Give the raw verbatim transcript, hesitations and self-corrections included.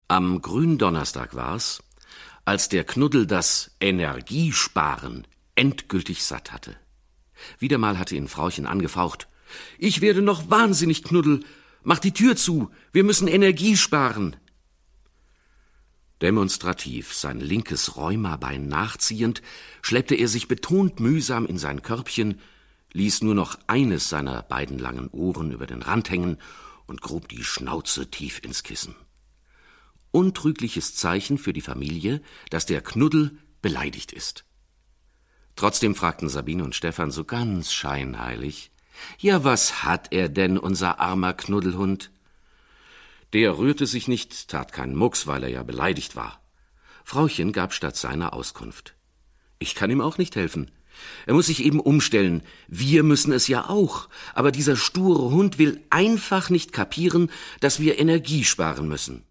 Am Gründonnerstag war's, als der Knuddel das Energiesparen endgültig satt hatte. Wieder mal hatte ihn Frauchen angefaucht. »Ich werde noch wahnsinnig, Knuddel! Mach die Tür zu! Wir müssen Energie sparen!« Demonstrativ sein linkes Rheumabein nachziehend, schleppte er sich betont mühsam in sein Körbchen, ließ nur noch eines seiner beiden langen Ohren über den Rand hängen und grub die Schnauze tief ins Kissen. Untrügliches Zeichen für die Familie, dass der Knuddel beleidigt ist. Trotzdem fragten Sabine und Stefan so ganz scheinheilig, »Ja, was hat er denn, unser armer Knuddelhund?« Der rührte sich nicht, tat keinen Mucks, weil er ja beleidigt war. Frauchen gab statt seiner Auskunft. »Ich kann ihm auch nicht helfen. Er muss sich eben umstellen. Wir müssen es ja auch. Aber dieser sture Hund will einfach nicht kapieren, dass wir Energie sparen müssen.«